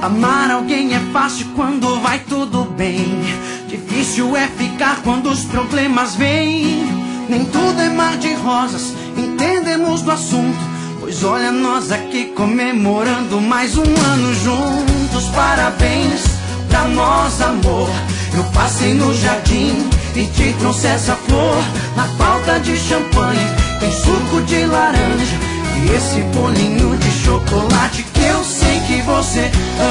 Amar alguém é fácil quando vai tudo bem. Difícil é ficar quando os problemas vêm. Nem tudo é mar de rosas, entendemos do assunto. Pois olha nós aqui comemorando mais um ano juntos. Parabéns pra nós, amor. Eu passei no jardim e te trouxe essa flor. Na falta de champanhe tem suco de laranja e esse bolinho de chocolate que eu sei que você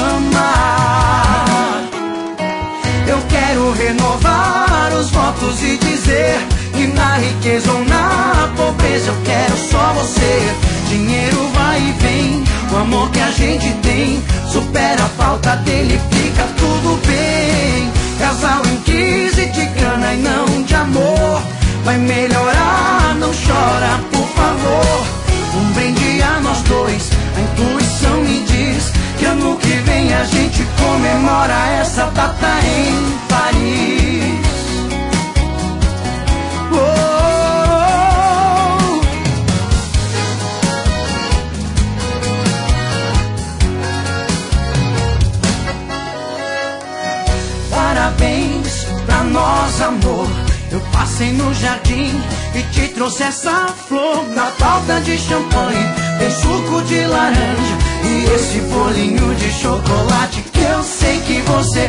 ama. Eu quero renovar os votos e dizer que na riqueza ou na pobreza eu quero só você. Dinheiro vai e vem, o amor que a gente tem supera a falta dele, fica tudo bem. Casal em crise de grana e não de amor, vai melhorar, não chora, por favor. Um brinde a nós dois, a intuição me diz que ano que vem a gente comemora essa data em Paris. Parabéns pra nós, amor. Eu passei no jardim e te trouxe essa flor. Na falta de champanhe tem suco de laranja e esse bolinho de chocolate que eu sei que você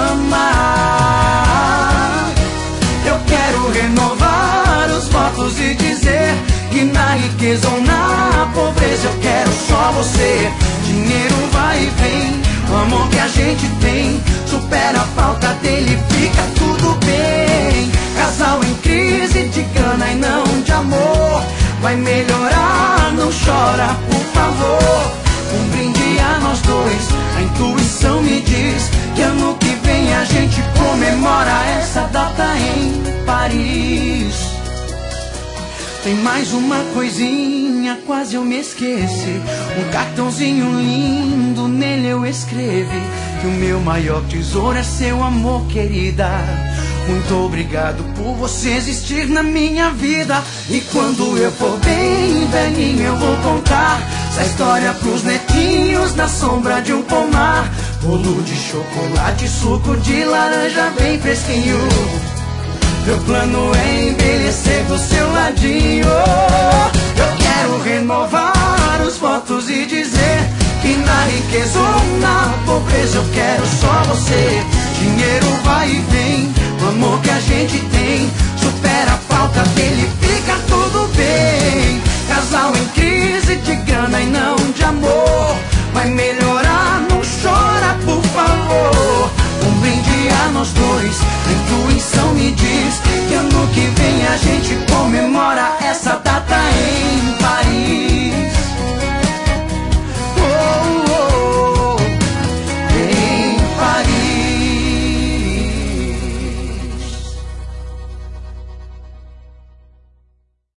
ama. Eu quero renovar os votos e dizer que na riqueza ou na pobreza eu quero só você. Dinheiro vai e vem, o amor que a gente tem supera a falta dele, fica tudo bem. Casal em crise de grana e não de amor, vai melhorar, não chora, por favor. Um brinde a nós dois, a intuição me diz que ano que vem a gente comemora essa data em Paris. Tem mais uma coisinha, quase eu me esqueci. Um cartãozinho lindo, nele eu escrevi que o meu maior tesouro é seu amor, querida. Muito obrigado por você existir na minha vida. E quando eu for bem velhinho eu vou contar essa história pros netinhos na sombra de um pomar. Bolo de chocolate, suco de laranja bem fresquinho. Meu plano é envelhecer do seu ladinho. Eu quero renovar os votos e dizer que na riqueza ou na pobreza eu quero só você. Dinheiro vai e vem, o amor que a gente tem supera a falta dele, fica tudo bem. Casal em crise de grana e não de amor, vai melhorar, não chora, por favor. Um brinde a nós dois, a intuição me diz que ano que vem